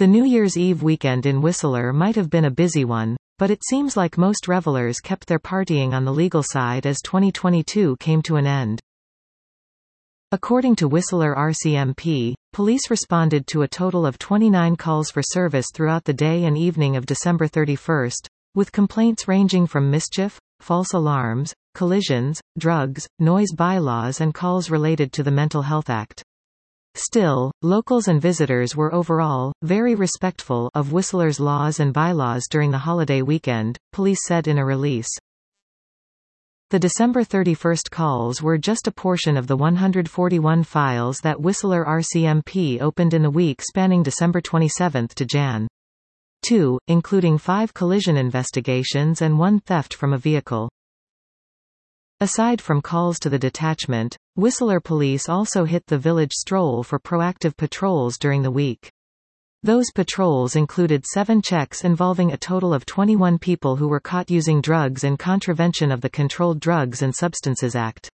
The New Year's Eve weekend in Whistler might have been a busy one, but it seems like most revelers kept their partying on the legal side as 2022 came to an end. According to Whistler RCMP, police responded to a total of 29 calls for service throughout the day and evening of December 31, with complaints ranging from mischief, false alarms, collisions, drugs, noise bylaws and calls related to the Mental Health Act. Still, locals and visitors were overall very respectful of Whistler's laws and bylaws during the holiday weekend, police said in a release. The December 31 calls were just a portion of the 141 files that Whistler RCMP opened in the week spanning December 27 to Jan. 2, including 5 collision investigations and 1 theft from a vehicle. Aside from calls to the detachment, Whistler police also hit the village stroll for proactive patrols during the week. Those patrols included 7 checks involving a total of 21 people who were caught using drugs in contravention of the Controlled Drugs and Substances Act.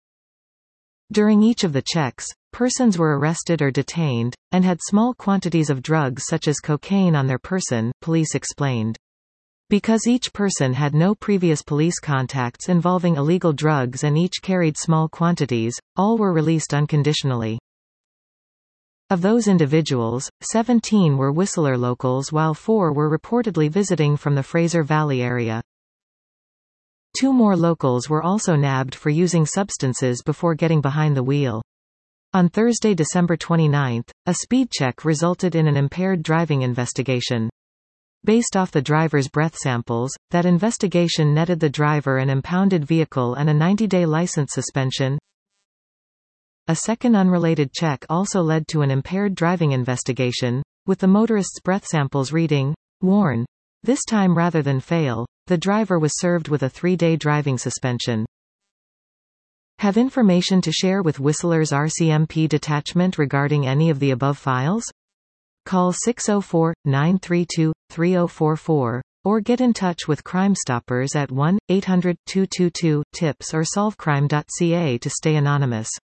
During each of the checks, persons were arrested or detained, and had small quantities of drugs such as cocaine on their person, police explained. Because each person had no previous police contacts involving illegal drugs and each carried small quantities, all were released unconditionally. Of those individuals, 17 were Whistler locals while 4 were reportedly visiting from the Fraser Valley area. 2 more locals were also nabbed for using substances before getting behind the wheel. On Thursday, December 29, a speed check resulted in an impaired driving investigation. Based off the driver's breath samples, that investigation netted the driver an impounded vehicle and a 90-day license suspension. A second unrelated check also led to an impaired driving investigation, with the motorist's breath samples reading, "warn." This time rather than fail, the driver was served with a 3-day driving suspension. Have information to share with Whistler's RCMP detachment regarding any of the above files? Call 604-932-3044, or get in touch with Crime Stoppers at 1-800-222-TIPS or solvecrime.ca to stay anonymous.